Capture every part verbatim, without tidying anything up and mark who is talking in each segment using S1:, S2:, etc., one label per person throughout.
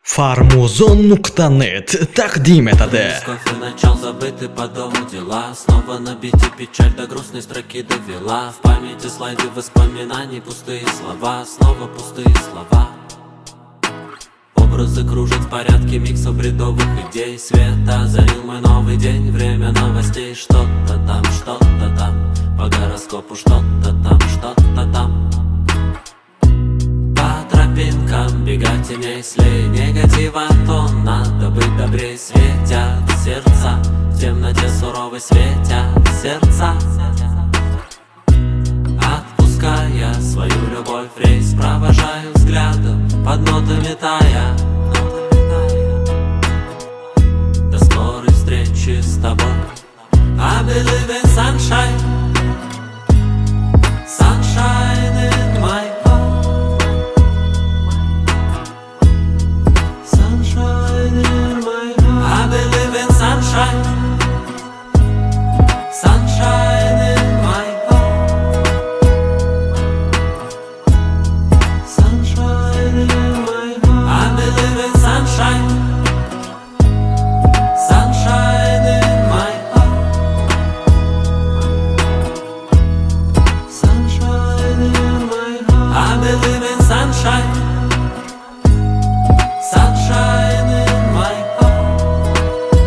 S1: Farmuzon nuqta net taqdim etadi.
S2: Кофе начал забытый по дому дела. Снова набить и печаль до грустной строки довела. В памяти слайды воспоминаний, пустые слова, снова пустые слова. Образы кружат в порядке микса бредовых идей. Свет озарил мой новый день, время новостей. Что-то там, что-то там, по гороскопу что-то там, что-то там. Бегать теней слей негатива тон. Надо быть добрей, светят сердца. В темноте суровой светят сердца. Отпуская свою любовь, рейс провожаю взглядом под нотами тая. До скорой встречи с тобой. I believe in sunshine. Sunshine in my sunshine in my heart. Sunshine in my heart. I believe in sunshine. Sunshine in my heart. Sunshine in my heart. I believe in sunshine. Sunshine in my heart.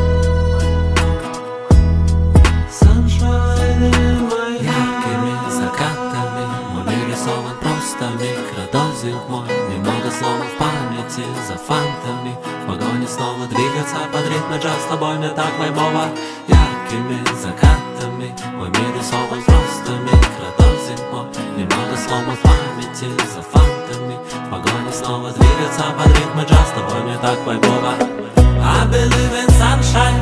S2: Микродозинг мой, немного слов в памяти за фантами. В погоне снова двигаться под ритм джаз. С тобой мне так вайбово. Яркими закатами мой мир рисован просто. Микродозинг мой, немного слов в памяти за фантами. В погоне снова двигаться под ритм джаз. С тобой мне так вайбово. I believe in sunshine.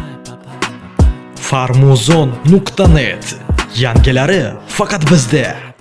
S1: Farmuzon nuqta net yangilari faqat bizda.